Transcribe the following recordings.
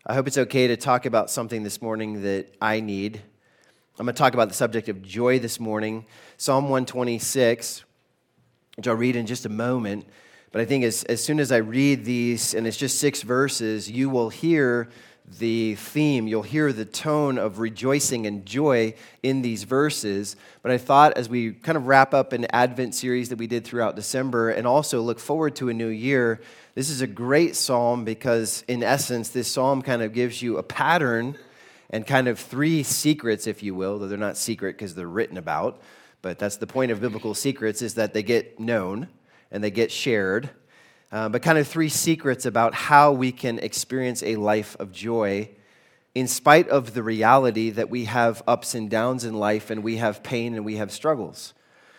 I hope it's okay to talk about something this morning that I need. I'm going to talk about the subject of joy this morning. Psalm 126, which I'll read in just a moment. But I think as soon as I read these, and it's just 6 verses, you will hear the theme, you'll hear the tone of rejoicing and joy in these verses. But I thought as we kind of wrap up an Advent series that we did throughout December and also look forward to a new year, this is a great psalm because in essence, this psalm kind of gives you a pattern and kind of 3 secrets, if you will, though they're not secret because they're written about. But that's the point of biblical secrets, is that they get known and they get shared. But kind of 3 secrets about how we can experience a life of joy in spite of the reality that we have ups and downs in life and we have pain and we have struggles.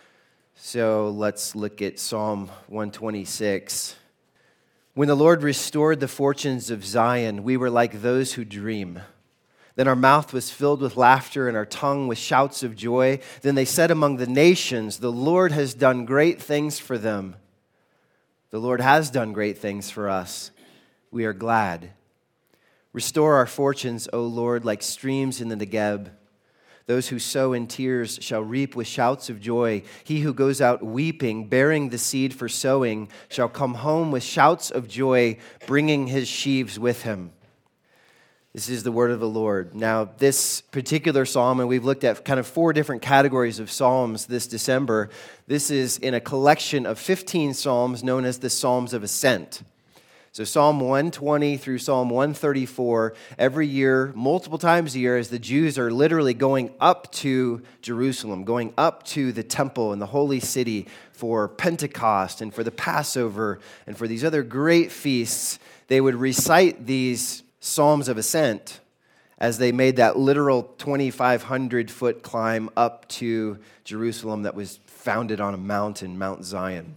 So let's look at Psalm 126. When the Lord restored the fortunes of Zion, we were like those who dream. Then our mouth was filled with laughter and our tongue with shouts of joy. Then they said among the nations, the Lord has done great things for them. The Lord has done great things for us. We are glad. Restore our fortunes, O Lord, like streams in the Negeb. Those who sow in tears shall reap with shouts of joy. He who goes out weeping, bearing the seed for sowing, shall come home with shouts of joy, bringing his sheaves with him. This is the word of the Lord. Now, this particular psalm, and we've looked at kind of 4 different categories of psalms this December. This is in a collection of 15 psalms known as the Psalms of Ascent. So Psalm 120 through Psalm 134, every year, multiple times a year, as the Jews are literally going up to Jerusalem, going up to the temple and the holy city for Pentecost and for the Passover and for these other great feasts, they would recite these Psalms of Ascent as they made that literal 2,500-foot climb up to Jerusalem that was founded on a mountain, Mount Zion.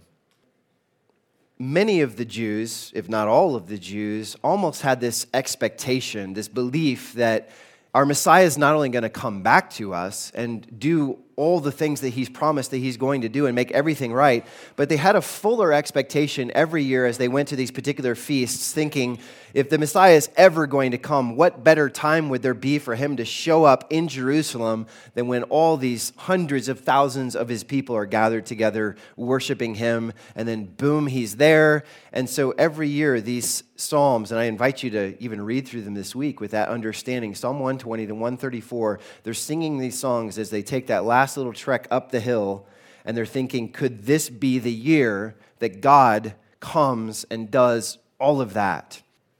Many of the Jews, if not all of the Jews, almost had this expectation, this belief that our Messiah is not only going to come back to us and do all the things that he's promised that he's going to do and make everything right, but they had a fuller expectation every year as they went to these particular feasts, thinking, if the Messiah is ever going to come, what better time would there be for him to show up in Jerusalem than when all these hundreds of thousands of his people are gathered together worshiping him, and then boom, he's there. And so every year these Psalms, and I invite you to even read through them this week with that understanding, Psalm 120 to 134, they're singing these songs as they take that last little trek up the hill, and they're thinking, could this be the year that God comes and does all of that?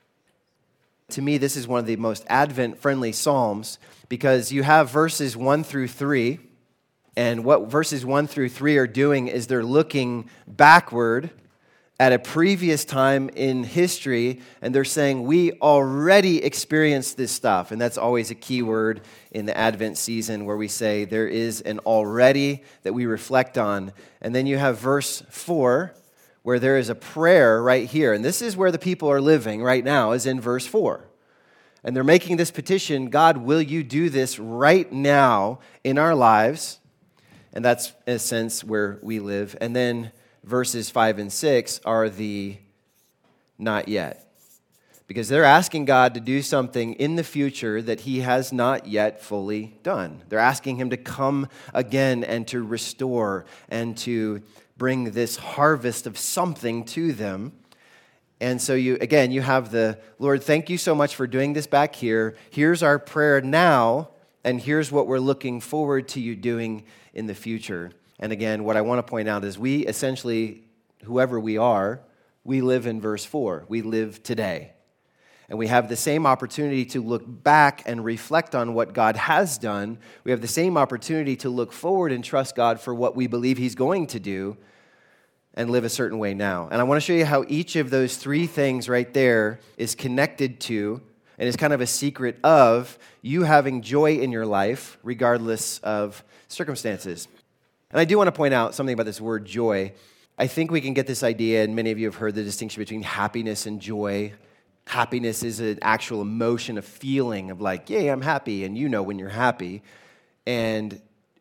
To me, this is one of the most Advent-friendly Psalms because you have verses 1 through 3, and what verses 1 through 3 are doing is they're looking backward at a previous time in history, and they're saying, we already experienced this stuff. And that's always a key word in the Advent season where we say there is an already that we reflect on. And then you have verse 4, where there is a prayer right here. And this is where the people are living right now, is in verse 4. And they're making this petition, God, will you do this right now in our lives? And that's, in a sense, where we live. And then verses 5 and 6 are the not yet. Because they're asking God to do something in the future that he has not yet fully done. They're asking him to come again and to restore and to bring this harvest of something to them. And so you have the, Lord, thank you so much for doing this back here. Here's our prayer now, and here's what we're looking forward to you doing in the future. And again, what I want to point out is we essentially, whoever we are, we live in verse 4. We live today. And we have the same opportunity to look back and reflect on what God has done. We have the same opportunity to look forward and trust God for what we believe he's going to do and live a certain way now. And I want to show you how each of those 3 things right there is connected to and is kind of a secret of you having joy in your life regardless of circumstances. And I do want to point out something about this word joy. I think we can get this idea, and many of you have heard the distinction between happiness and joy. Happiness is an actual emotion, a feeling of like, yay, I'm happy, and you know when you're happy. And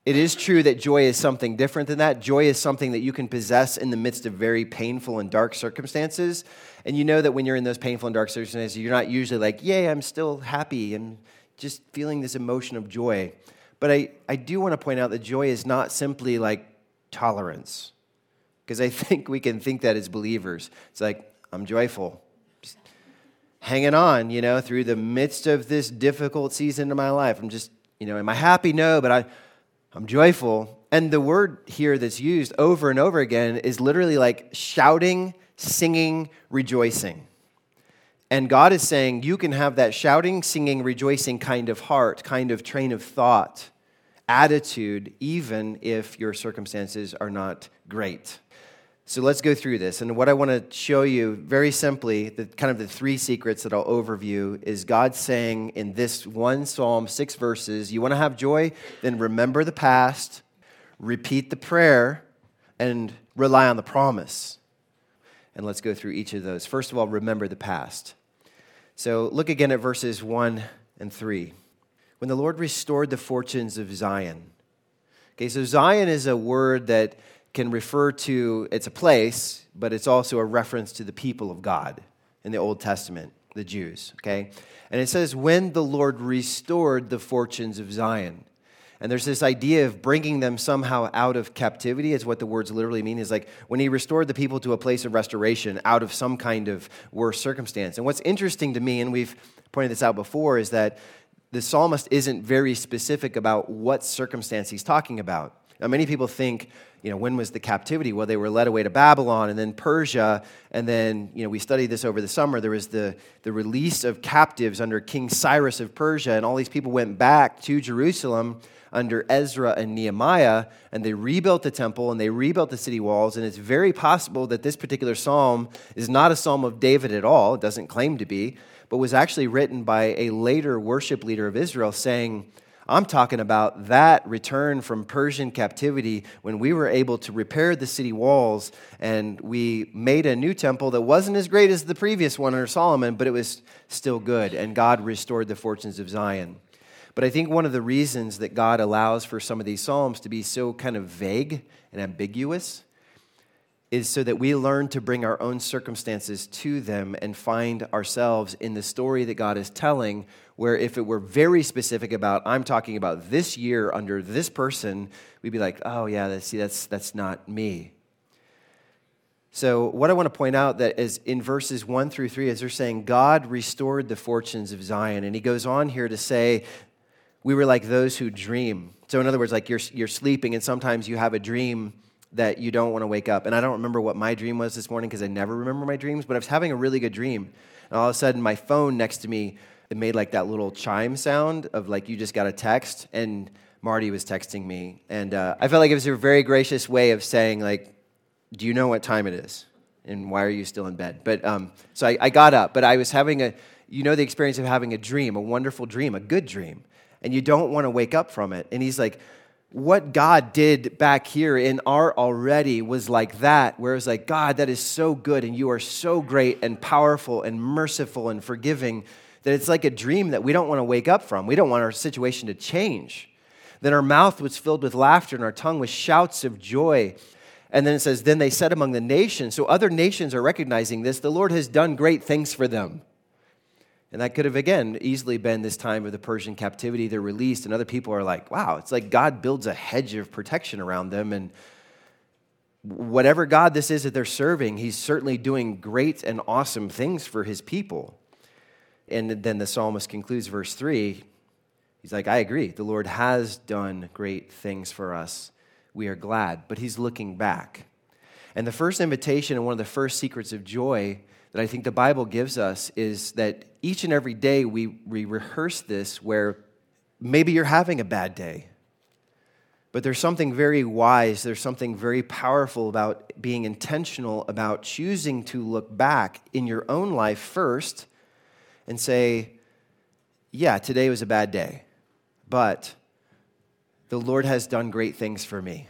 It is true that joy is something different than that. Joy is something that you can possess in the midst of very painful and dark circumstances. And you know that when you're in those painful and dark circumstances, you're not usually like, yay, I'm still happy and just feeling this emotion of joy. But I do want to point out that joy is not simply like tolerance. Because I think we can think that as believers. It's like, I'm joyful. Just hanging on, through the midst of this difficult season of my life. I'm just, am I happy? No, but I'm joyful. And the word here that's used over and over again is literally like shouting, singing, rejoicing. And God is saying you can have that shouting, singing, rejoicing kind of heart, kind of train of thought, attitude, even if your circumstances are not great. So let's go through this. And what I want to show you very simply, the three secrets that I'll overview is God saying in this one psalm, 6 verses, you want to have joy? Then remember the past, repeat the prayer, and rely on the promise. And let's go through each of those. First of all, remember the past. So look again at verses 1 and 3. When the Lord restored the fortunes of Zion. Okay, so Zion is a word that can refer to, it's a place, but it's also a reference to the people of God in the Old Testament, the Jews, okay? And it says, when the Lord restored the fortunes of Zion. And there's this idea of bringing them somehow out of captivity, is what the words literally mean, is like when he restored the people to a place of restoration out of some kind of worse circumstance. And what's interesting to me, and we've pointed this out before, is that the psalmist isn't very specific about what circumstance he's talking about. Now, many people think, when was the captivity? Well, they were led away to Babylon and then Persia, and then, we studied this over the summer. There was the release of captives under King Cyrus of Persia, and all these people went back to Jerusalem under Ezra and Nehemiah, and they rebuilt the temple and they rebuilt the city walls, and it's very possible that this particular psalm is not a psalm of David at all. It doesn't claim to be, but was actually written by a later worship leader of Israel saying, I'm talking about that return from Persian captivity when we were able to repair the city walls and we made a new temple that wasn't as great as the previous one under Solomon, but it was still good, and God restored the fortunes of Zion. But I think one of the reasons that God allows for some of these psalms to be so kind of vague and ambiguous is so that we learn to bring our own circumstances to them and find ourselves in the story that God is telling, where if it were very specific about, I'm talking about this year under this person, we'd be like, oh yeah, that's not me. So what I want to point out that is in verses 1 through 3, as they're saying, God restored the fortunes of Zion. And he goes on here to say, we were like those who dream. So in other words, like you're sleeping and sometimes you have a dream that you don't want to wake up. And I don't remember what my dream was this morning because I never remember my dreams, but I was having a really good dream. And all of a sudden, my phone next to me, it made like that little chime sound of like you just got a text, and Marty was texting me. And I felt like it was a very gracious way of saying like, do you know what time it is? And why are you still in bed? But so I got up, but I was having the experience of having a dream, a wonderful dream, a good dream. And you don't want to wake up from it. And he's like, what God did back here in our already was like that, where it's like, God, that is so good, and you are so great and powerful and merciful and forgiving, that it's like a dream that we don't want to wake up from. We don't want our situation to change. Then our mouth was filled with laughter and our tongue with shouts of joy. And then it says, then they said among the nations, so other nations are recognizing this, the Lord has done great things for them. And that could have, again, easily been this time of the Persian captivity. They're released, and other people are like, wow, it's like God builds a hedge of protection around them. And whatever God this is that they're serving, he's certainly doing great and awesome things for his people. And then the psalmist concludes verse 3. He's like, I agree. The Lord has done great things for us. We are glad. But he's looking back. And the first invitation and one of the first secrets of joy that I think the Bible gives us is that each and every day we rehearse this where maybe you're having a bad day, but there's something very wise, there's something very powerful about being intentional about choosing to look back in your own life first and say, yeah, today was a bad day, but the Lord has done great things for me.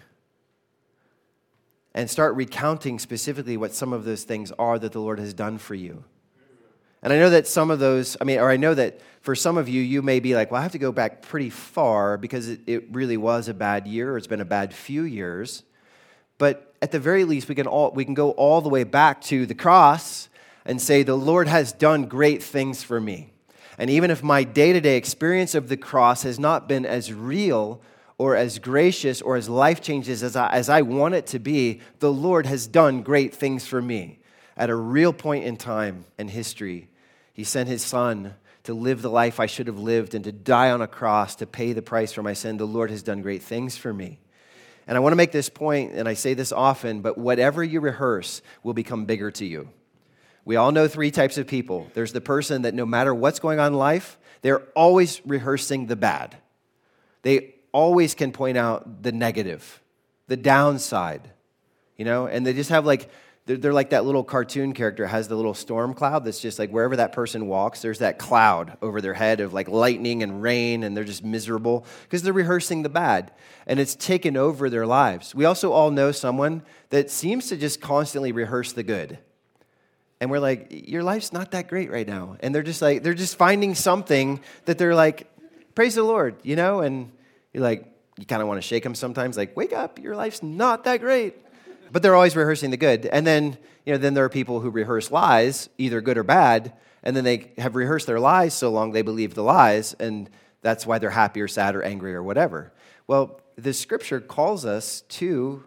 And start recounting specifically what some of those things are that the Lord has done for you. And I know that some of those, I know that for some of you, you may be like, well, I have to go back pretty far because it really was a bad year, or it's been a bad few years. But at the very least, we can go all the way back to the cross and say, the Lord has done great things for me. And even if my day-to-day experience of the cross has not been as real or as gracious or as life-changing as I want it to be, the Lord has done great things for me. At a real point in time in history, He sent His Son to live the life I should have lived and to die on a cross to pay the price for my sin. The Lord has done great things for me. And I want to make this point, and I say this often, but whatever you rehearse will become bigger to you. We all know three types of people. There's the person that no matter what's going on in life, they're always rehearsing the bad. They always can point out the negative, the downside, and they just have they're like that little cartoon character has the little storm cloud that's just like wherever that person walks, there's that cloud over their head of like lightning and rain, and they're just miserable because they're rehearsing the bad, and it's taken over their lives. We also all know someone that seems to just constantly rehearse the good. And we're like, your life's not that great right now. And they're just finding something that they're like, praise the Lord, and you're like, you kind of want to shake them sometimes, like, wake up, your life's not that great. But they're always rehearsing the good. And then, then there are people who rehearse lies, either good or bad, and then they have rehearsed their lies so long they believe the lies, and that's why they're happy or sad or angry or whatever. Well, the Scripture calls us to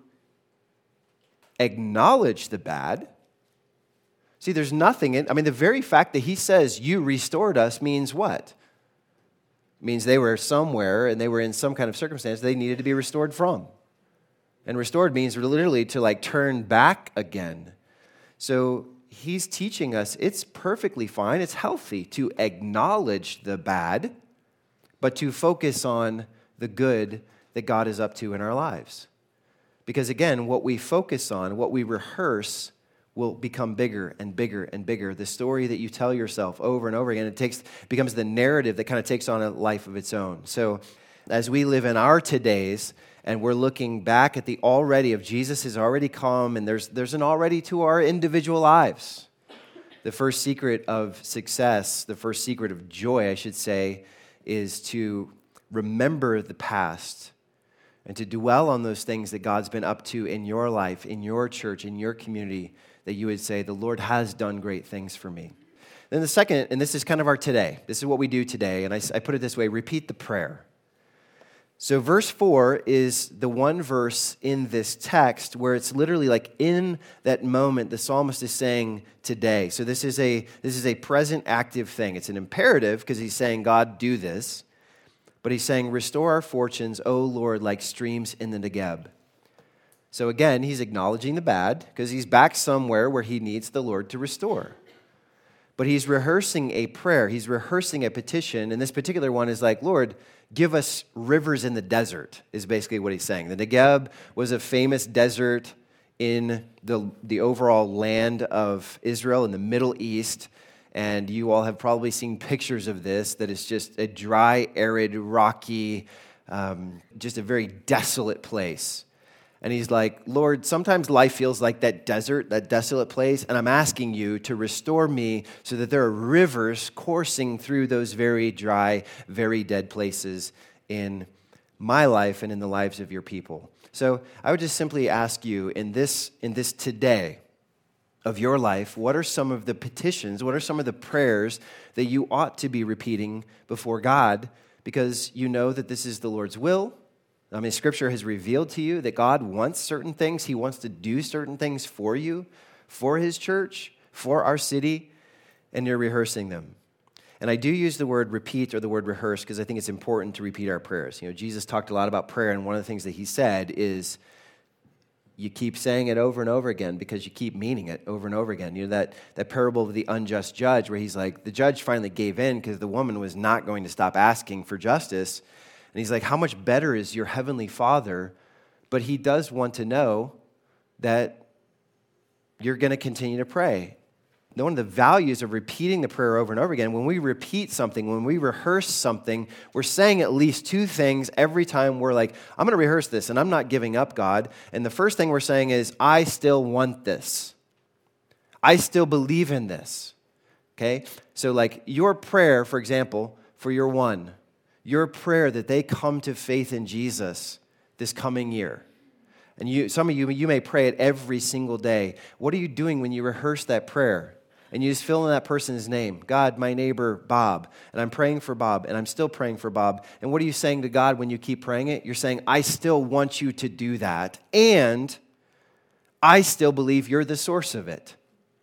acknowledge the bad. See, there's nothing the very fact that He says, you restored us means what? It means they were somewhere and they were in some kind of circumstance they needed to be restored from. And restored means literally to turn back again. So He's teaching us it's perfectly fine, it's healthy to acknowledge the bad, but to focus on the good that God is up to in our lives. Because again, what we focus on, what we rehearse, will become bigger and bigger and bigger. The story that you tell yourself over and over again, becomes the narrative that kind of takes on a life of its own. So as we live in our todays, and we're looking back at the already of Jesus has already come, and there's an already to our individual lives. The first secret of success, the first secret of joy, I should say, is to remember the past and to dwell on those things that God's been up to in your life, in your church, in your community, that you would say, the Lord has done great things for me. Then the second, and this is kind of our today, this is what we do today, and I put it this way, repeat the prayer. So verse 4 is the one verse in this text where it's literally like in that moment the psalmist is saying today. So this is a present active thing. It's an imperative because he's saying, God, do this. But he's saying, restore our fortunes, O Lord, like streams in the Negeb. So again, he's acknowledging the bad because he's back somewhere where he needs the Lord to restore. But he's rehearsing a prayer. He's rehearsing a petition. And this particular one is like, Lord, give us rivers in the desert, is basically what he's saying. The Negeb was a famous desert in the overall land of Israel in the Middle East. And you all have probably seen pictures of this, that it's just a dry, arid, rocky, just a very desolate place. And he's like, Lord, sometimes life feels like that desert, that desolate place, and I'm asking you to restore me so that there are rivers coursing through those very dry, very dead places in my life and in the lives of your people. So I would just simply ask you in this today of your life, what are some of the petitions, what are some of the prayers that you ought to be repeating before God because you know that this is the Lord's will? Scripture has revealed to you that God wants certain things. He wants to do certain things for you, for His church, for our city, and you're rehearsing them. And I do use the word repeat or the word rehearse because I think it's important to repeat our prayers. Jesus talked a lot about prayer, and one of the things that He said is you keep saying it over and over again because you keep meaning it over and over again. That parable of the unjust judge where he's like, the judge finally gave in because the woman was not going to stop asking for justice. And he's like, how much better is your heavenly Father? But He does want to know that you're going to continue to pray. One of the values of repeating the prayer over and over again, when we repeat something, when we rehearse something, we're saying at least two things every time we're like, I'm going to rehearse this, and I'm not giving up, God. And the first thing we're saying is, I still want this. I still believe in this. okay? So like your prayer, for example, for your one, your prayer that they come to faith in Jesus this coming year. And some of you may pray it every single day. What are you doing when you rehearse that prayer? And you just fill in that person's name. God, my neighbor, Bob. And I'm praying for Bob, and I'm still praying for Bob. And what are you saying to God when you keep praying it? You're saying, I still want you to do that, and I still believe you're the source of it.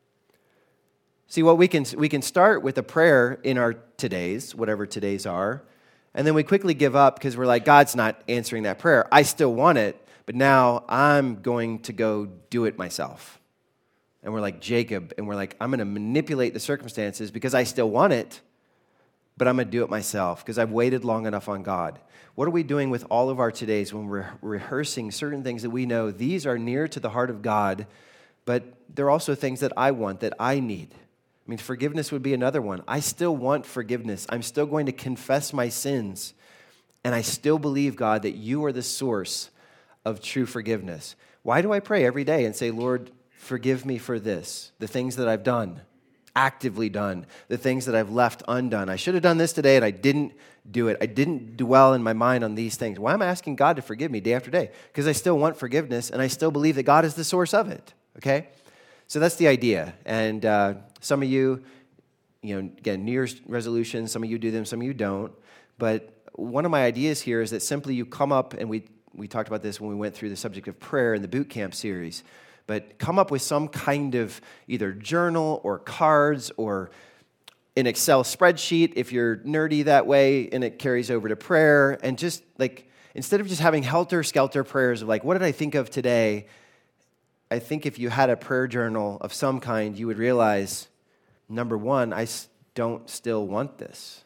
See, what we can start with a prayer in our todays, whatever todays are, and then we quickly give up because we're like, God's not answering that prayer. I still want it, but now I'm going to go do it myself. And we're like Jacob, and we're like, I'm going to manipulate the circumstances because I still want it, but I'm going to do it myself because I've waited long enough on God. What are we doing with all of our todays when we're rehearsing certain things that we know these are near to the heart of God, but they're also things that I want, that I need? I mean, forgiveness would be another one. I still want forgiveness. I'm still going to confess my sins, and I still believe, God, that you are the source of true forgiveness. Why do I pray every day and say, Lord, forgive me for this, the things that I've done, actively done, the things that I've left undone. I should have done this today, and I didn't do it. I didn't dwell in my mind on these things. Why am I asking God to forgive me day after day? Because I still want forgiveness, and I still believe that God is the source of it, okay? So that's the idea. And some of you, again, New Year's resolutions, some of you do them, some of you don't. But one of my ideas here is that simply you come up, and we talked about this when we went through the subject of prayer in the boot camp series, but come up with some kind of either journal or cards or an Excel spreadsheet if you're nerdy that way and it carries over to prayer. And just like, instead of just having helter-skelter prayers of like, what did I think of today? I think if you had a prayer journal of some kind, you would realize, number one, I don't still want this.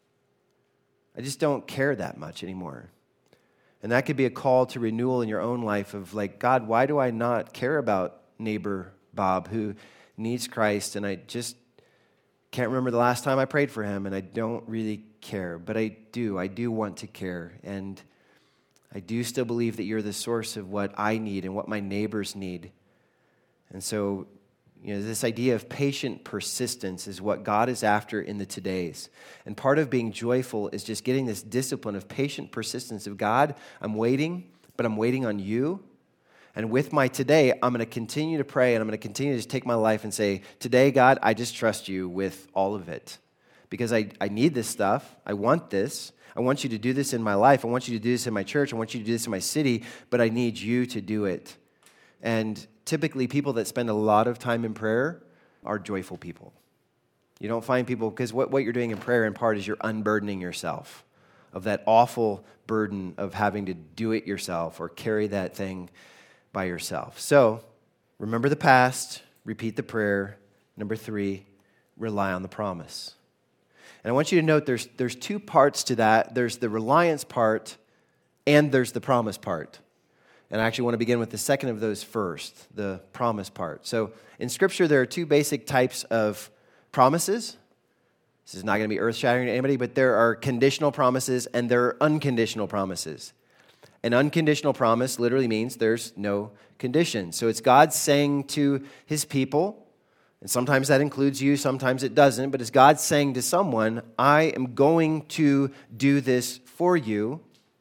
I just don't care that much anymore. And that could be a call to renewal in your own life of like, God, why do I not care about neighbor Bob who needs Christ? And I just can't remember the last time I prayed for him, and I don't really care. But I do want to care. And I do still believe that you're the source of what I need and what my neighbors need. And so, this idea of patient persistence is what God is after in the todays. And part of being joyful is just getting this discipline of patient persistence of God, I'm waiting, but I'm waiting on you. And with my today, I'm going to continue to pray, and I'm going to continue to just take my life and say, today, God, I just trust you with all of it. Because I need this stuff. I want this. I want you to do this in my life. I want you to do this in my church. I want you to do this in my city, but I need you to do it. And typically, people that spend a lot of time in prayer are joyful people. You don't find people, because what you're doing in prayer in part is you're unburdening yourself of that awful burden of having to do it yourself or carry that thing by yourself. So, remember the past, repeat the prayer. Number 3, rely on the promise. And I want you to note there's two parts to that. There's the reliance part and there's the promise part. And I actually want to begin with the second of those first, the promise part. So in Scripture, there are two basic types of promises. This is not going to be earth-shattering to anybody, but there are conditional promises and there are unconditional promises. An unconditional promise literally means there's no condition. So it's God saying to his people, and sometimes that includes you, sometimes it doesn't, but it's God saying to someone, I am going to do this for you,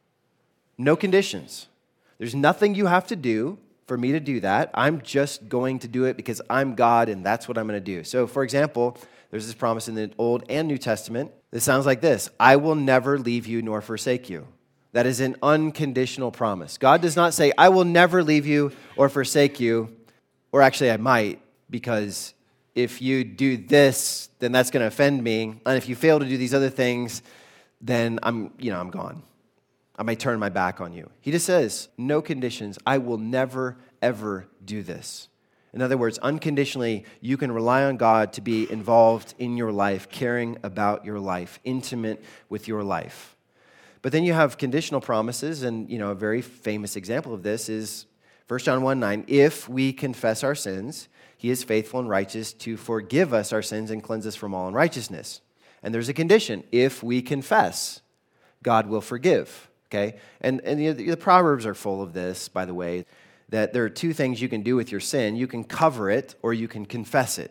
no conditions. There's nothing you have to do for me to do that. I'm just going to do it because I'm God and that's what I'm going to do. So, for example, there's this promise in the Old and New Testament that sounds like this: I will never leave you nor forsake you. That is an unconditional promise. God does not say, I will never leave you or forsake you, or actually I might, because if you do this, then that's going to offend me. And if you fail to do these other things, then I'm gone. I might turn my back on you. He just says, no conditions. I will never, ever do this. In other words, unconditionally, you can rely on God to be involved in your life, caring about your life, intimate with your life. But then you have conditional promises, and a very famous example of this is 1 John 1:9. If we confess our sins, he is faithful and righteous to forgive us our sins and cleanse us from all unrighteousness. And there's a condition. If we confess, God will forgive. Okay? And the Proverbs are full of this, by the way, that there are two things you can do with your sin. You can cover it or you can confess it.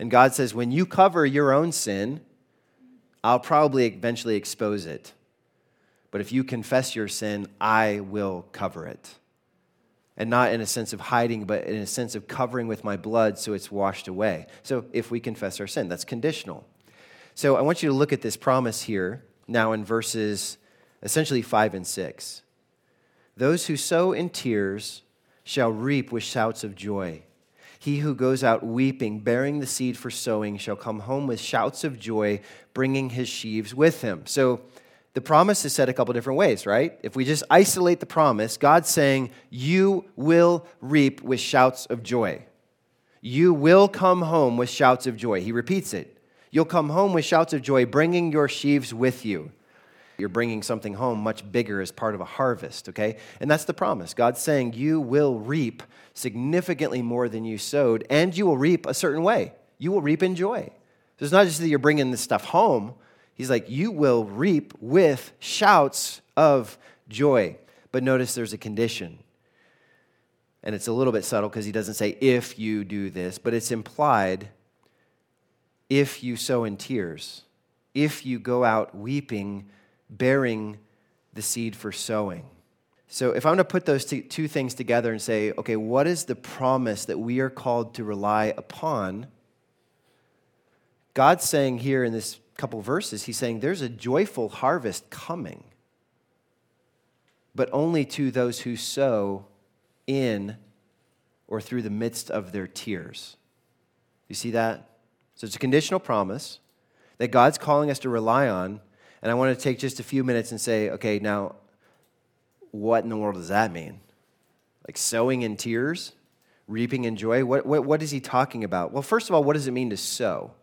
And God says, when you cover your own sin, I'll probably eventually expose it. But if you confess your sin, I will cover it. And not in a sense of hiding, but in a sense of covering with my blood so it's washed away. So if we confess our sin, that's conditional. So I want you to look at this promise here now in verses essentially 5 and 6. Those who sow in tears shall reap with shouts of joy. He who goes out weeping, bearing the seed for sowing, shall come home with shouts of joy, bringing his sheaves with him. So the promise is said a couple different ways, right? If we just isolate the promise, God's saying, you will reap with shouts of joy. You will come home with shouts of joy. He repeats it. You'll come home with shouts of joy, bringing your sheaves with you. You're bringing something home much bigger as part of a harvest, okay? And that's the promise. God's saying you will reap significantly more than you sowed, and you will reap a certain way. You will reap in joy. So it's not just that you're bringing this stuff home. He's like, you will reap with shouts of joy. But notice there's a condition. And it's a little bit subtle because he doesn't say, if you do this, but it's implied, if you sow in tears, if you go out weeping, bearing the seed for sowing. So if I'm going to put those two things together and say, okay, what is the promise that we are called to rely upon? God's saying here in this couple verses, he's saying there's a joyful harvest coming, but only to those who sow in or through the midst of their tears. You see that? So it's a conditional promise that God's calling us to rely on, and I want to take just a few minutes and say, okay, now, what in the world does that mean? Like sowing in tears, reaping in joy? What is he talking about? Well, first of all, what does it mean to sow?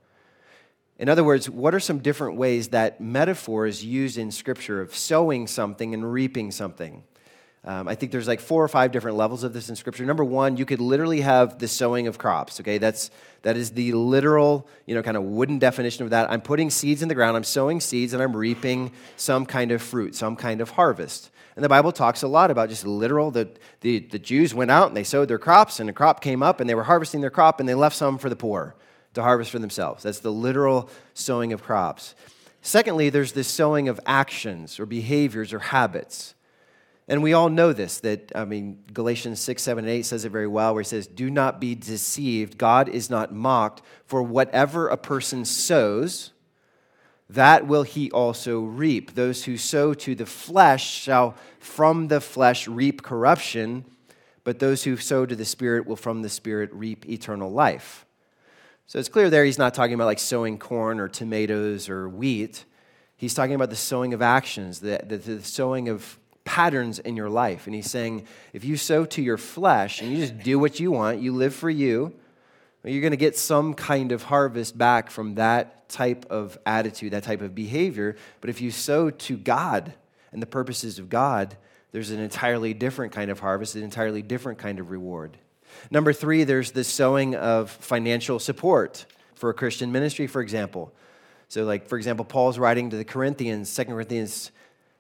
In other words, what are some different ways that metaphor is used in Scripture of sowing something and reaping something? I think there's like 4 or 5 different levels of this in Scripture. Number one, you could literally have the sowing of crops, okay? That is the literal, kind of wooden definition of that. I'm putting seeds in the ground, I'm sowing seeds, and I'm reaping some kind of fruit, some kind of harvest. And the Bible talks a lot about just literal, the Jews went out and they sowed their crops, and a crop came up, and they were harvesting their crop, and they left some for the poor to harvest for themselves. That's the literal sowing of crops. Secondly, there's this sowing of actions or behaviors or habits. And we all know this, Galatians 6, 7, and 8 says it very well, where he says, do not be deceived. God is not mocked, for whatever a person sows, that will he also reap. Those who sow to the flesh shall from the flesh reap corruption, but those who sow to the Spirit will from the Spirit reap eternal life. So it's clear there he's not talking about like sowing corn or tomatoes or wheat. He's talking about the sowing of actions, the sowing of patterns in your life. And he's saying, if you sow to your flesh and you just do what you want, you live for you, you're going to get some kind of harvest back from that type of attitude, that type of behavior. But if you sow to God and the purposes of God, there's an entirely different kind of harvest, an entirely different kind of reward. Number 3, there's the sowing of financial support for a Christian ministry, for example. So for example, Paul's writing to the Corinthians, 2 Corinthians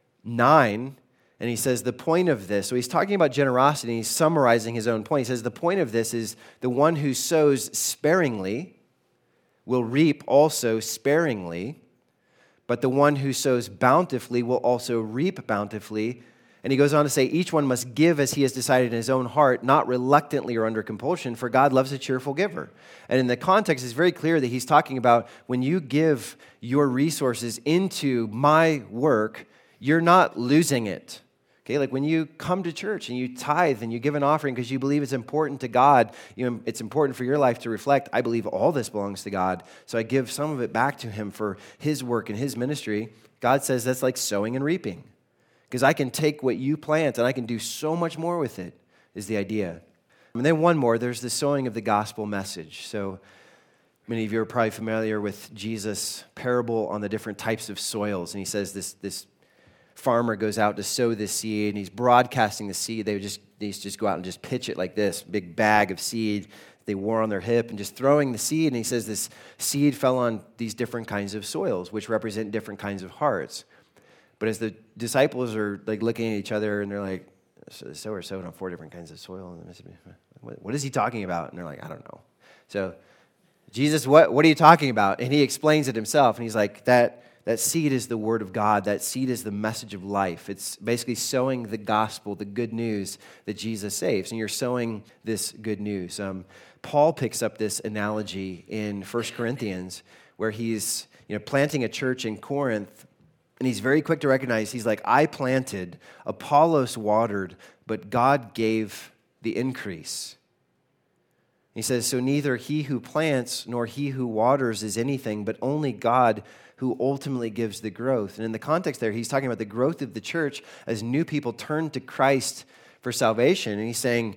9, and he says the point of this, so he's talking about generosity, and he's summarizing his own point. He says the point of this is the one who sows sparingly will reap also sparingly, but the one who sows bountifully will also reap bountifully. And he goes on to say, each one must give as he has decided in his own heart, not reluctantly or under compulsion, for God loves a cheerful giver. And in the context, it's very clear that he's talking about when you give your resources into my work, you're not losing it. Okay, like when you come to church and you tithe and you give an offering because you believe it's important to God, it's important for your life to reflect, I believe all this belongs to God, so I give some of it back to him for his work and his ministry. God says that's like sowing and reaping. Because I can take what you plant and I can do so much more with it, is the idea. And then one more, there's the sowing of the gospel message. So many of you are probably familiar with Jesus' parable on the different types of soils. And he says this farmer goes out to sow this seed, and he's broadcasting the seed. They just go out and just pitch it like this, big bag of seed they wore on their hip, and just throwing the seed. And he says this seed fell on these different kinds of soils, which represent different kinds of hearts. But as the disciples are like looking at each other, and they're like, so we're sowing on 4 different kinds of soil. And what is he talking about? And they're like, I don't know. So Jesus, what are you talking about? And he explains it himself. And he's like, that seed is the word of God. That seed is the message of life. It's basically sowing the gospel, the good news that Jesus saves. And you're sowing this good news. Paul picks up this analogy in 1 Corinthians where he's planting a church in Corinth. And he's very quick to recognize, he's like, I planted, Apollos watered, but God gave the increase. He says, so neither he who plants nor he who waters is anything, but only God who ultimately gives the growth. And in the context there, he's talking about the growth of the church as new people turn to Christ for salvation. And he's saying,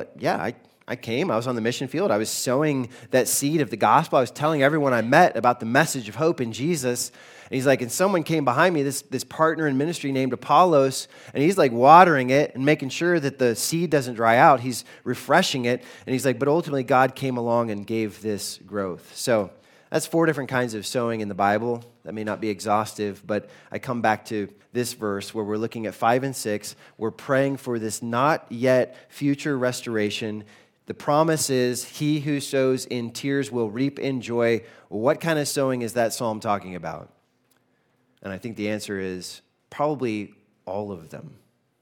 I came, I was on the mission field, I was sowing that seed of the gospel, I was telling everyone I met about the message of hope in Jesus. And he's like, and someone came behind me, this partner in ministry named Apollos, and he's like watering it and making sure that the seed doesn't dry out. He's refreshing it. And he's like, but ultimately God came along and gave this growth. So that's 4 different kinds of sowing in the Bible. That may not be exhaustive, but I come back to this verse where we're looking at 5 and 6. We're praying for this not yet future restoration. The promise is, he who sows in tears will reap in joy. What kind of sowing is that psalm talking about? And I think the answer is probably all of them.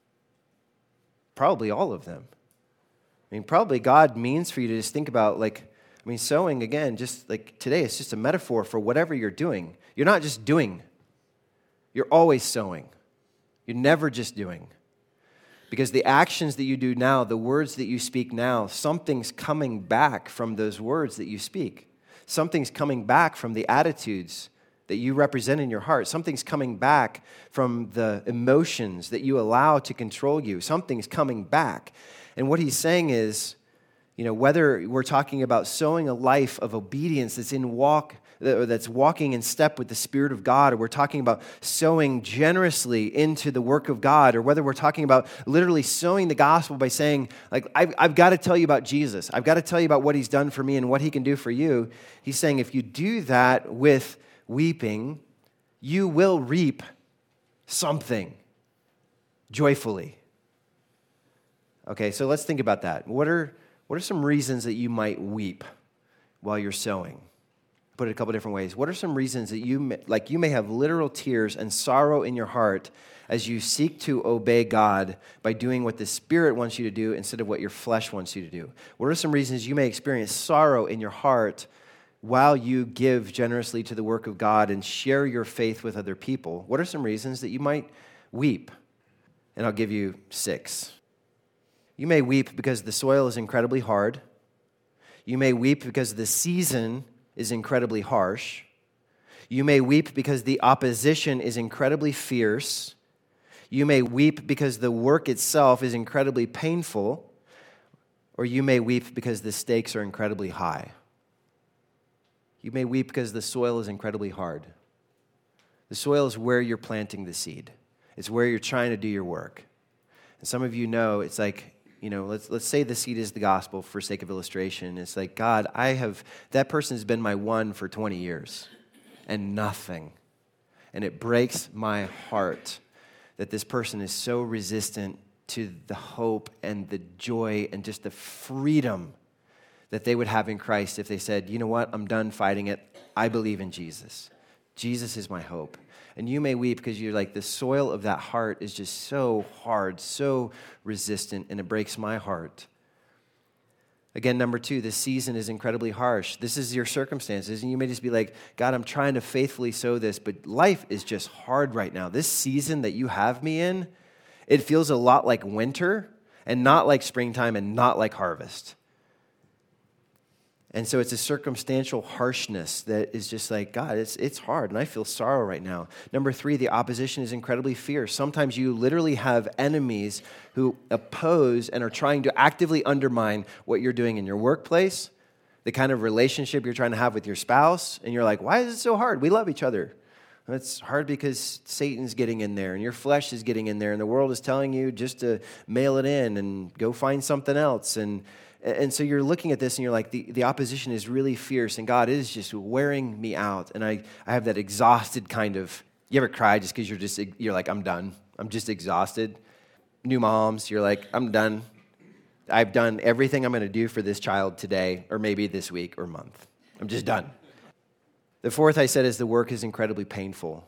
Probably all of them. I mean, probably God means for you to just think about, sowing, again, just like today, it's just a metaphor for whatever you're doing. You're not just doing. You're always sowing. You're never just doing. Because the actions that you do now, the words that you speak now, something's coming back from those words that you speak. Something's coming back from the attitudes that you represent in your heart. Something's coming back from the emotions that you allow to control you. Something's coming back. And what he's saying is, whether we're talking about sowing a life of obedience that's walking in step with the Spirit of God, or we're talking about sowing generously into the work of God, or whether we're talking about literally sowing the gospel by saying, I've got to tell you about Jesus. I've got to tell you about what he's done for me and what he can do for you. He's saying if you do that with weeping, you will reap something joyfully. Okay, so let's think about that. What are some reasons that you might weep while you're sowing? Put it a couple different ways. What are some reasons that you may have literal tears and sorrow in your heart as you seek to obey God by doing what the Spirit wants you to do instead of what your flesh wants you to do? What are some reasons you may experience sorrow in your heart while you give generously to the work of God and share your faith with other people? What are some reasons that you might weep? And I'll give you 6. You may weep because the soil is incredibly hard. You may weep because the season is incredibly harsh. You may weep because the opposition is incredibly fierce. You may weep because the work itself is incredibly painful. Or you may weep because the stakes are incredibly high. You may weep because the soil is incredibly hard. The soil is where you're planting the seed. It's where you're trying to do your work. And some of you know, it's like, let's say the seed is the gospel for sake of illustration. It's like, God, that person has been my one for 20 years and nothing. And it breaks my heart that this person is so resistant to the hope and the joy and just the freedom that they would have in Christ if they said, you know what, I'm done fighting it. I believe in Jesus. Jesus is my hope. And you may weep because you're like, the soil of that heart is just so hard, so resistant, and it breaks my heart. Again, number 2, the season is incredibly harsh. This is your circumstances, and you may just be like, God, I'm trying to faithfully sow this, but life is just hard right now. This season that you have me in, it feels a lot like winter, and not like springtime, and not like harvest. And so it's a circumstantial harshness that is just like, God, it's hard, and I feel sorrow right now. Number 3, the opposition is incredibly fierce. Sometimes you literally have enemies who oppose and are trying to actively undermine what you're doing in your workplace, the kind of relationship you're trying to have with your spouse, and you're like, why is it so hard? We love each other. And it's hard because Satan's getting in there, and your flesh is getting in there, and the world is telling you just to mail it in and go find something else. And so you're looking at this and you're like, the opposition is really fierce and God is just wearing me out. And I have that exhausted kind of, you ever cry just because you're like, I'm done. I'm just exhausted. New moms, you're like, I'm done. I've done everything I'm going to do for this child today or maybe this week or month. I'm just done. The fourth I said is the work is incredibly painful.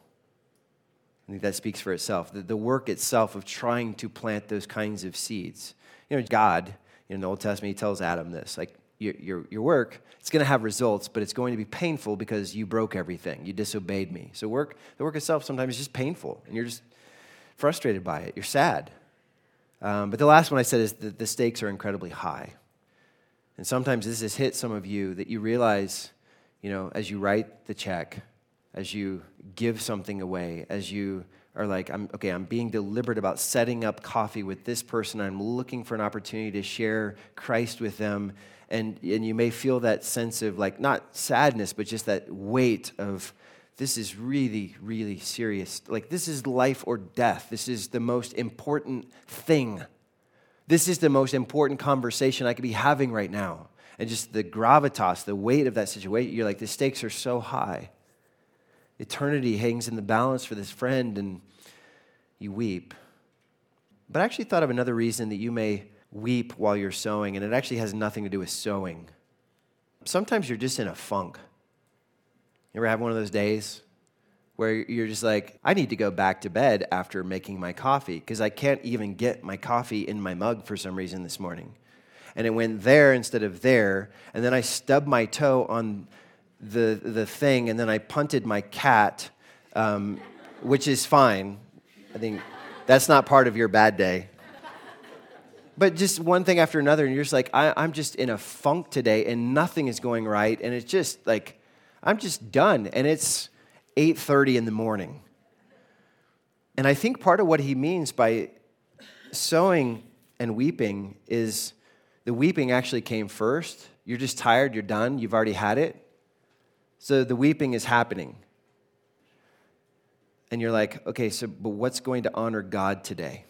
I think that speaks for itself. The work itself of trying to plant those kinds of seeds. God, in the Old Testament, he tells Adam this, like, your work, it's going to have results, but it's going to be painful because you broke everything. You disobeyed me. So the work itself sometimes is just painful, and you're just frustrated by it. You're sad. But the last one I said is that the stakes are incredibly high. And sometimes this has hit some of you that you realize, as you write the check, as you give something away, as you are like, I'm being deliberate about setting up coffee with this person. I'm looking for an opportunity to share Christ with them. And you may feel that sense of like, not sadness, but just that weight of, this is really, really serious. Like, this is life or death. This is the most important thing. This is the most important conversation I could be having right now. And just the gravitas, the weight of that situation, you're like, the stakes are so high. Eternity hangs in the balance for this friend, and you weep. But I actually thought of another reason that you may weep while you're sowing, and it actually has nothing to do with sowing. Sometimes you're just in a funk. You ever have one of those days where you're just like, I need to go back to bed after making my coffee because I can't even get my coffee in my mug for some reason this morning. And it went there instead of there, and then I stubbed my toe on the thing, and then I punted my cat, which is fine. I think that's not part of your bad day. But just one thing after another, and you're just like, I'm just in a funk today, and nothing is going right, and it's just like, I'm just done, and it's 8:30 in the morning. And I think part of what he means by sowing and weeping is the weeping actually came first. You're just tired, you're done, you've already had it. So the weeping is happening. And you're like, okay, but what's going to honor God today?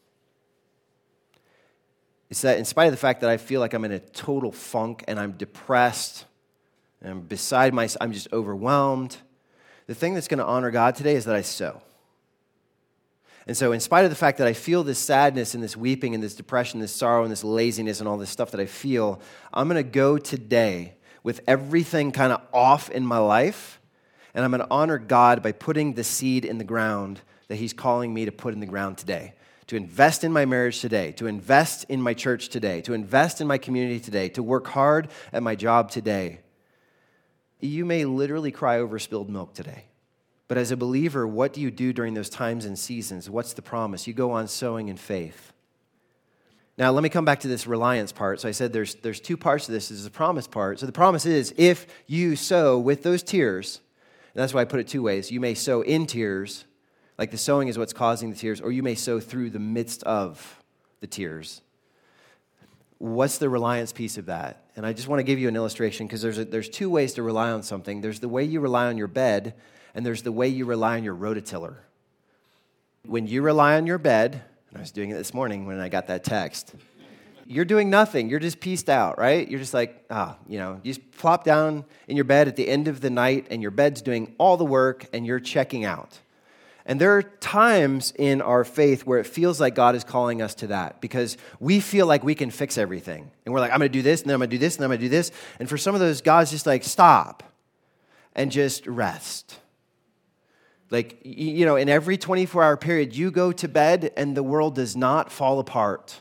It's that in spite of the fact that I feel like I'm in a total funk and I'm depressed, and I'm beside myself, I'm just overwhelmed, the thing that's going to honor God today is that I sow. And so in spite of the fact that I feel this sadness and this weeping and this depression, this sorrow and this laziness and all this stuff that I feel, I'm going to go today with everything kind of off in my life, and I'm going to honor God by putting the seed in the ground that he's calling me to put in the ground today, to invest in my marriage today, to invest in my church today, to invest in my community today, to work hard at my job today. You may literally cry over spilled milk today. But as a believer, what do you do during those times and seasons? What's the promise? You go on sowing in faith. Now, let me come back to this reliance part. So I said there's two parts to this. There's the promise part. So the promise is if you sow with those tears, and that's why I put it two ways. You may sow in tears, like the sowing is what's causing the tears, or you may sow through the midst of the tears. What's the reliance piece of that? And I just want to give you an illustration because there's two ways to rely on something. There's the way you rely on your bed, and there's the way you rely on your rototiller. When you rely on your bed, and I was doing it this morning when I got that text, you're doing nothing. You're just pieced out, right? You're just like, you just plop down in your bed at the end of the night, and your bed's doing all the work, and you're checking out. And there are times in our faith where it feels like God is calling us to that because we feel like we can fix everything. And we're like, I'm going to do this, and then I'm going to do this, and then I'm going to do this. And for some of those, God's just like, stop and just rest. Like, in every 24-hour period, you go to bed and the world does not fall apart.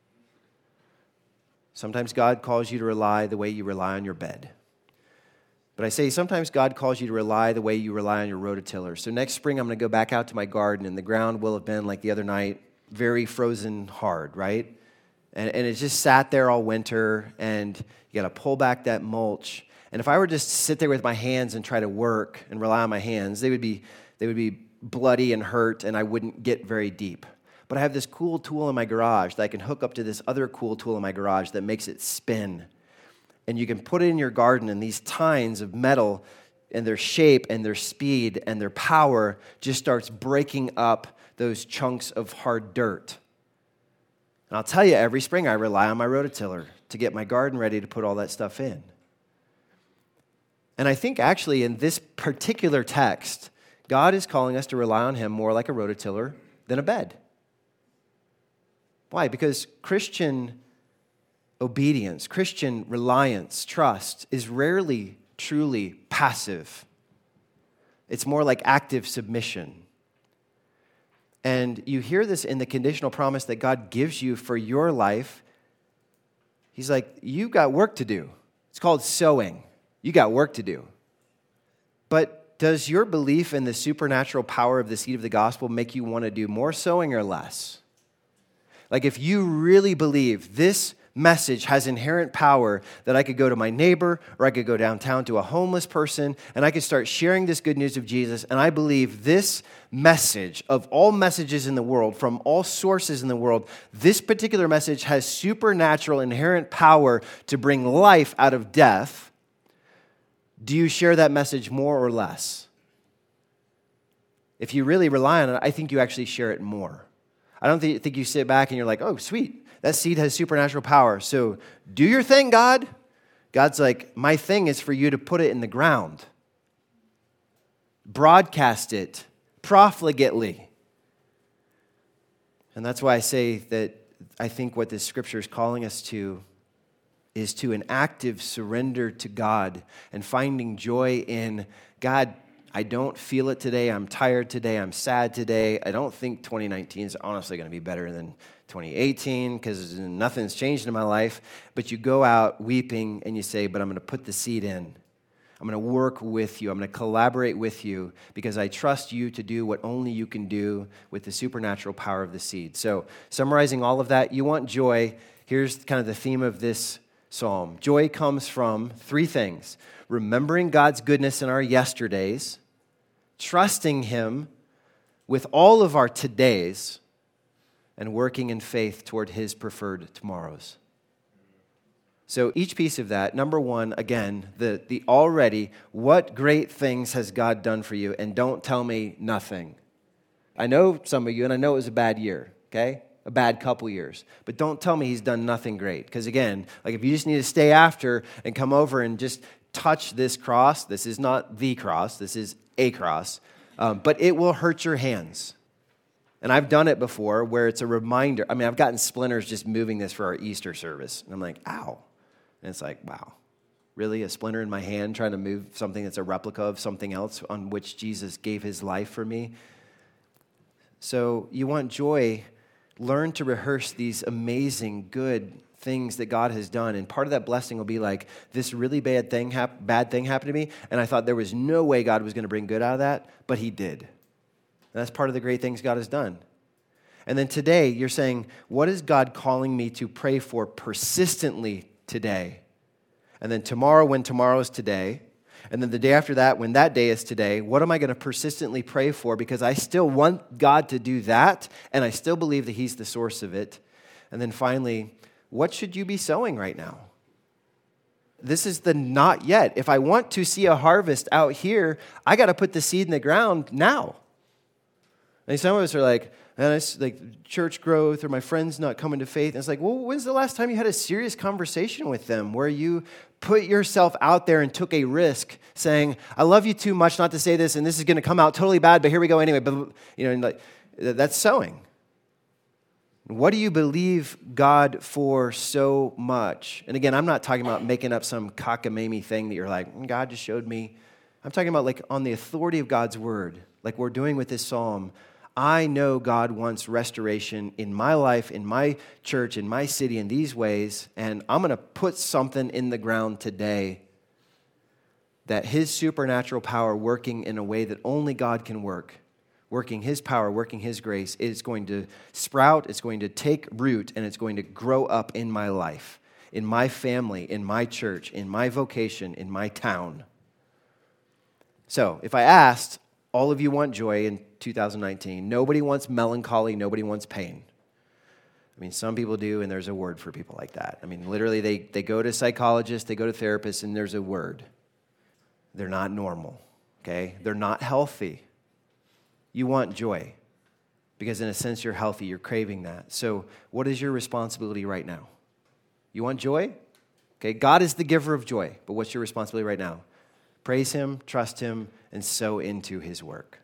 Sometimes God calls you to rely the way you rely on your bed. But I say sometimes God calls you to rely the way you rely on your rototiller. So next spring, I'm going to go back out to my garden, and the ground will have been, like the other night, very frozen hard, right? And it just sat there all winter, and you got to pull back that mulch. And if I were just to sit there with my hands and try to work and rely on my hands, they would be bloody and hurt, and I wouldn't get very deep. But I have this cool tool in my garage that I can hook up to this other cool tool in my garage that makes it spin. And you can put it in your garden, and these tines of metal and their shape and their speed and their power just starts breaking up those chunks of hard dirt. And I'll tell you, every spring I rely on my rototiller to get my garden ready to put all that stuff in. And I think actually in this particular text, God is calling us to rely on him more like a rototiller than a bed. Why? Because Christian obedience, Christian reliance, trust is rarely truly passive. It's more like active submission. And you hear this in the conditional promise that God gives you for your life. He's like, you got work to do. It's called sowing. You got work to do. But does your belief in the supernatural power of the seed of the gospel make you want to do more sowing or less? Like if you really believe this message has inherent power that I could go to my neighbor or I could go downtown to a homeless person and I could start sharing this good news of Jesus, and I believe this message of all messages in the world, from all sources in the world, this particular message has supernatural inherent power to bring life out of death, do you share that message more or less? If you really rely on it, I think you actually share it more. I don't think you sit back and you're like, oh, sweet. That seed has supernatural power. So do your thing, God. God's like, my thing is for you to put it in the ground. Broadcast it profligately. And that's why I say that I think what this scripture is calling us to is to an active surrender to God and finding joy in God. I don't feel it today. I'm tired today. I'm sad today. I don't think 2019 is honestly going to be better than 2018 because nothing's changed in my life. But you go out weeping and you say, but I'm going to put the seed in. I'm going to work with you. I'm going to collaborate with you because I trust you to do what only you can do with the supernatural power of the seed. So summarizing all of that, you want joy. Here's kind of the theme of this psalm. Joy comes from three things: remembering God's goodness in our yesterdays, trusting Him with all of our todays, and working in faith toward His preferred tomorrows. So each piece of that, number one, again, the already, what great things has God done for you? And don't tell me nothing. I know some of you, and I know it was a bad year, okay? A bad couple years. But don't tell me He's done nothing great. Because again, like if you just need to stay after and come over and just touch this cross, this is not the cross, this is a cross, but it will hurt your hands. And I've done it before where it's a reminder. I mean, I've gotten splinters just moving this for our Easter service. And I'm like, ow. And it's like, wow, really? A splinter in my hand trying to move something that's a replica of something else on which Jesus gave His life for me? So you want joy, learn to rehearse these amazing, good things that God has done. And part of that blessing will be like, this really bad thing happened to me, and I thought there was no way God was going to bring good out of that, but He did. And that's part of the great things God has done. And then today, you're saying, what is God calling me to pray for persistently today? And then tomorrow, when tomorrow is today, and then the day after that, when that day is today, what am I going to persistently pray for? Because I still want God to do that, and I still believe that He's the source of it. And then finally, what should you be sowing right now? This is the not yet. If I want to see a harvest out here, I got to put the seed in the ground now. And some of us are like, man, it's like church growth or my friends not coming to faith. And it's like, well, when's the last time you had a serious conversation with them where you put yourself out there and took a risk saying, I love you too much not to say this, and this is going to come out totally bad, but here we go anyway. But, and like, that's sowing. What do you believe God for so much? And again, I'm not talking about making up some cockamamie thing that you're like, God just showed me. I'm talking about like on the authority of God's word, like we're doing with this psalm. I know God wants restoration in my life, in my church, in my city, in these ways, and I'm going to put something in the ground today that His supernatural power working in a way that only God can work, working His power, working His grace, is going to sprout, it's going to take root, and it's going to grow up in my life, in my family, in my church, in my vocation, in my town. So if I asked, all of you want joy in 2019. Nobody wants melancholy. Nobody wants pain. I mean, some people do, and there's a word for people like that. I mean, literally, they go to psychologists, they go to therapists, and there's a word. They're not normal, okay? They're not healthy. You want joy because, in a sense, you're healthy. You're craving that. So what is your responsibility right now? You want joy? Okay, God is the giver of joy, but what's your responsibility right now? Praise Him, trust Him, and sow into His work.